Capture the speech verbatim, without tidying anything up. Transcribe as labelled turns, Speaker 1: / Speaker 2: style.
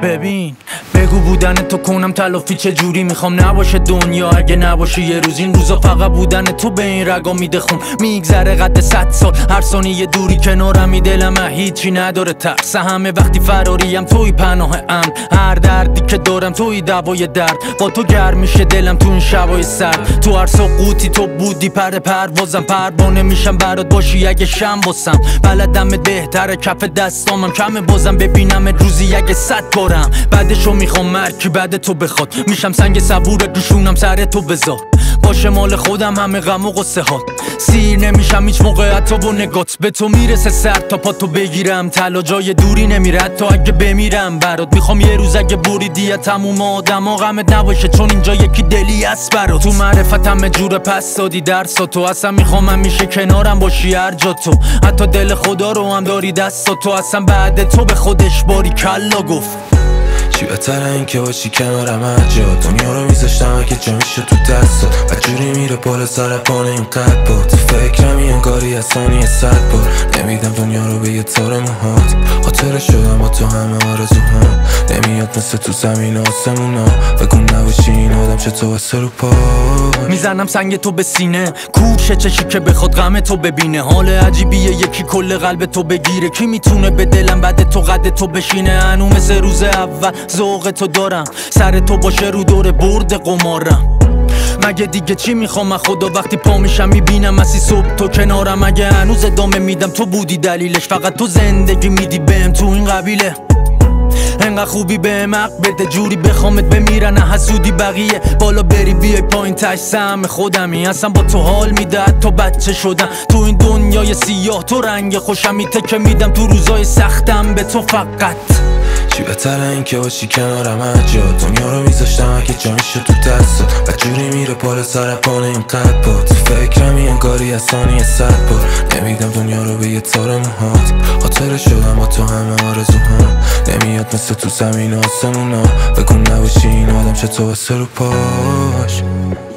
Speaker 1: ببین بگو بودن تو کنم تلافی چه جوری میخوام نباشه دنیا اگه نباشه یه روز. این روزا فقط بودن تو به این رگا میده خون، میگذره قد صد سال هر ثانیه دوری کنارمی، دلم هیچی نداره ترس همه وقتی فراریم توی پناه امن، هر دردی که دارم توی دوای درد، با تو گرم میشه دلم تو این شبای سرد، تو هر سقوطی تو بودی پر پروازم، پروانه میشم برات باشی اگه شم باسم، بلدم بهتره کف دستامم کمه بازم ببینم روزی اگه صد بارم، بعدشو میخوام مرکی بعد تو بخواد، میشم سنگ صبور دوشونم سر تو بذار، باشه مال خودم همه غم و غصه هات، سیر نمیشم هیچ موقع حتی با نگات، به تو میرسه سر تا پا تو بگیرم، طلا جای دوری نمیره حتی اگه بمیرم برات، میخوام یه روز اگه بریدی تموم آدما غمت نباشه چون اینجا یکی دلی است برات، تو معرفتم جور پس دادی درسا تو، اصلا میخوام همیشه کنارم باشی هر جا تو، حتی دل خدا رو هم داری دستا تو، اصلا بعد تو به خودش باری کلا گفت.
Speaker 2: چی بهتره این که باشی کنارم هر جا، دنیا رو میذاشتم اگه جا میشه تو دستات، و جوری میره بالا سر پانه این قد با تو فکرم این انگاری از ثانیه صد بار، نمیدم دنیا رو به یه تار موهات، خاطره شدم با تو همه آرزوهام، نمیاد مثل تو زمین آسمونا، بگو نباشی این آدم چه تو بسه رو پا،
Speaker 1: میزنم سنگ تو به سینه کوشه چشی که بخواد غم تو ببینه، حال عجیبیه یکی کل قلب تو بگیره، کی میتونه به دلم بعد تو قد تو بشینه، هنو مثل روز اول ذوق تو دارم، سر تو باشه رو دور برد قمارم، مگه دیگه چی میخوام از خدا وقتی پا میشم میبینم مسی صبح تو کنارم، مگه هنوز ادامه میدم تو بودی دلیلش، فقط تو زندگی میدی بهم تو این قبیله، انقدر خوبی بهم حق بده جوری بخوامت بمیرن حسودی بقیه، بالا بری بیای پایین تش سهم خودمی، اصلا با تو حال میده حتی بچه شدم، تو این دنیای سیاه تو رنگ خوشم میته که میدم تو روزای سختم به تو فقط.
Speaker 2: چی بهتره این که باشی کنارم هر جا، دنیا رو میذاشتم اگه جا میشه تو دستات، و جوری میره بالا سر پانه این قد با تو فکرم این انگاری از ثانیه صد بار، نمیدم دنیا رو به یه تار موهات، خاطره شدم با تو همه آرزوهام، نمیاد مثل تو زمین آسمونا، بگو نباشی این آدم چه تو بسه رو پاش.